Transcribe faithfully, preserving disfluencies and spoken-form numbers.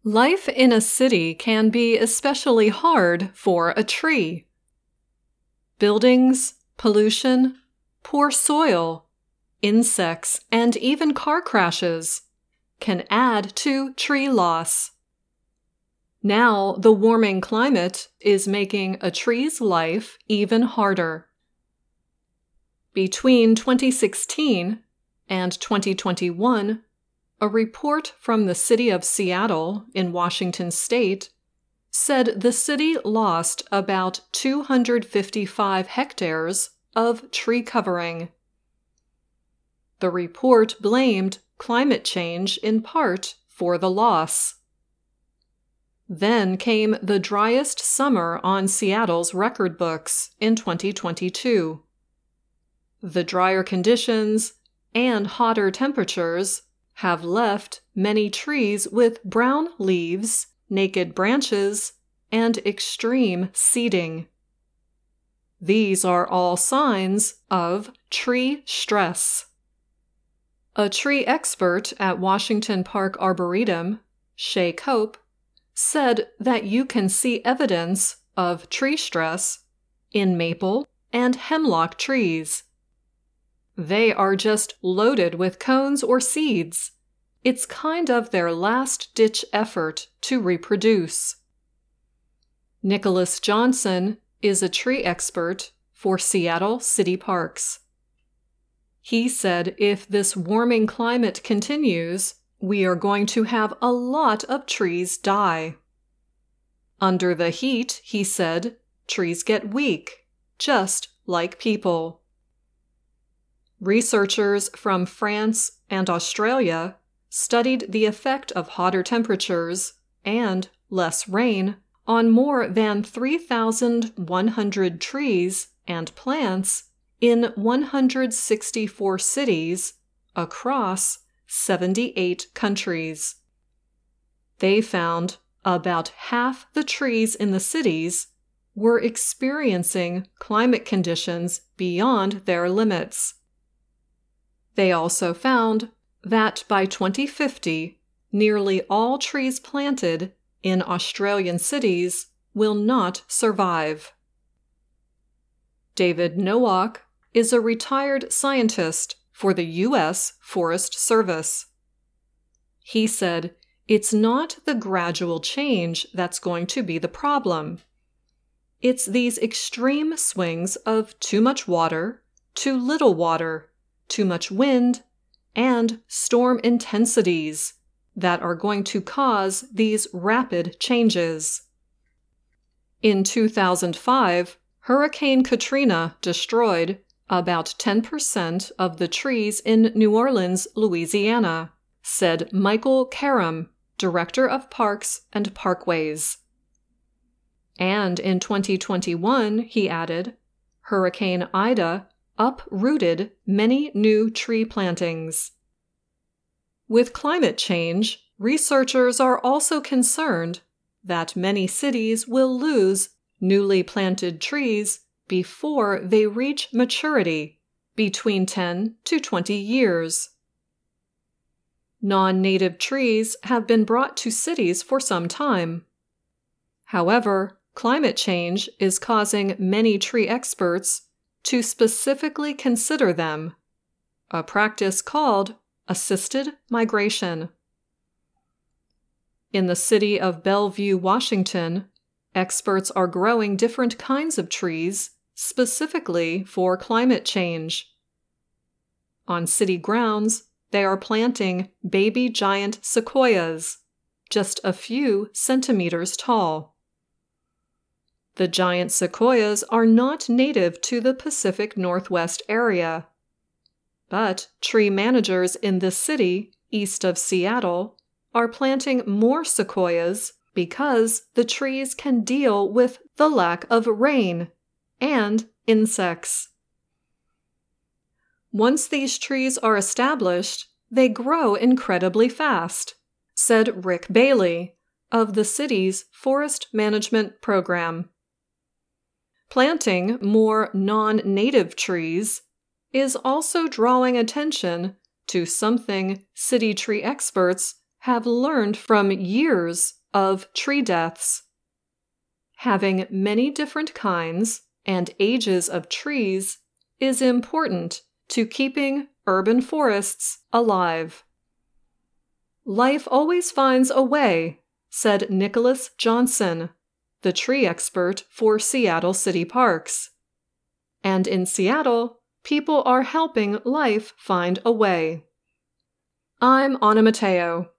Life in a city can be especially hard for a tree. Buildings, pollution, poor soil, insects, and even car crashes can add to tree loss. Now, the warming climate is making a tree's life even harder. Between twenty sixteen and twenty twenty-one, a report from the city of Seattle in Washington state said the city lost about two hundred fifty-five hectares of tree covering. The report blamed climate change in part for the loss. Then came the driest summer on Seattle's record books in twenty twenty-two. The drier conditions and hotter temperatures have left many trees with brown leaves, naked branches, and extreme seeding. These are all signs of tree stress. A tree expert at Washington Park Arboretum, Shay Cope, said that you can see evidence of tree stress in maple and hemlock trees. They are just loaded with cones or seeds. It's kind of their last-ditch effort to reproduce. Nicholas Johnson is a tree expert for Seattle City Parks. He said if this warming climate continues, we are going to have a lot of trees die. Under the heat, he said, trees get weak, just like people. Researchers from France and Australia studied the effect of hotter temperatures and less rain on more than three thousand one hundred trees and plants in one hundred sixty-four cities across seventy-eight countries. They found about half the trees in the cities were experiencing climate conditions beyond their limits. They also found that by twenty fifty, nearly all trees planted in Australian cities will not survive. David Nowak is a retired scientist for the U S Forest Service. He said, it's not the gradual change that's going to be the problem. It's these extreme swings of too much water, too little water, too much wind, and storm intensities that are going to cause these rapid changes. In two thousand five, Hurricane Katrina destroyed about ten percent of the trees in New Orleans, Louisiana, said Michael Karam, Director of Parks and Parkways. And in twenty twenty-one, he added, Hurricane Ida uprooted many new tree plantings. With climate change, researchers are also concerned that many cities will lose newly planted trees before they reach maturity, between ten to twenty years. Non-native trees have been brought to cities for some time. However, climate change is causing many tree experts to specifically consider them, a practice called assisted migration. In the city of Bellevue, Washington, experts are growing different kinds of trees specifically for climate change. On city grounds, they are planting baby giant sequoias, just a few centimeters tall. The giant sequoias are not native to the Pacific Northwest area, but tree managers in this city, east of Seattle, are planting more sequoias because the trees can deal with the lack of rain and insects. Once these trees are established, they grow incredibly fast, said Rick Bailey of the city's forest management program. Planting more non-native trees is also drawing attention to something city tree experts have learned from years of tree deaths. Having many different kinds and ages of trees is important to keeping urban forests alive. Life always finds a way, said Nicholas Johnson, the tree expert for Seattle City Parks. And in Seattle, people are helping life find a way. I'm Anna Matteo.